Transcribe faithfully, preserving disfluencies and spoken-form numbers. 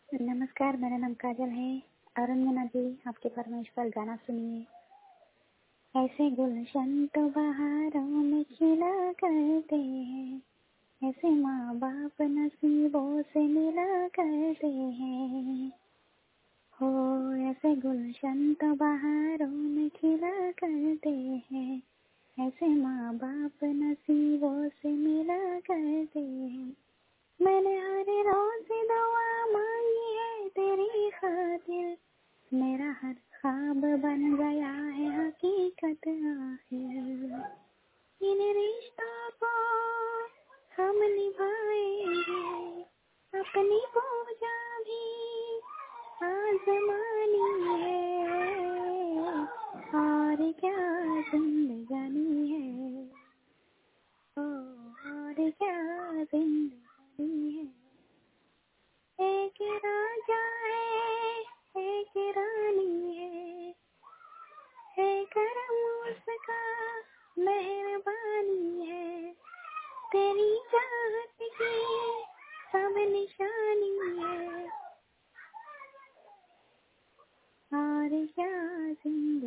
नमस्कार, मेरा नाम काजल है। अरुणिमा जी, आपके फरमाइश पर गाना सुनिए। ऐसे गुलशन तो बहारों में खिला करते हैं, ऐसे माँ बाप नसीबों से मिला करते हैं। हो, ऐसे गुलशन तो बहारों में खिला करते हैं, ऐसे माँ बाप नसीबों से मिला करते हैं। मैंने हर रोज दुआ मांगी है तेरी खातिर, मेरा हर ख्वाब बन गया है हकीकत आखिर। इन रिश्तों को हम निभाएंगे, अपनी पूजा भी आजमानी है, और क्या जिंदगानी है, ओ और क्या जिंदगानी है। एक राजा है, एक रानी है, है करम उसका मेहरबानी है, तेरी चाहत की सब निशानी है, और क्या जिंदगी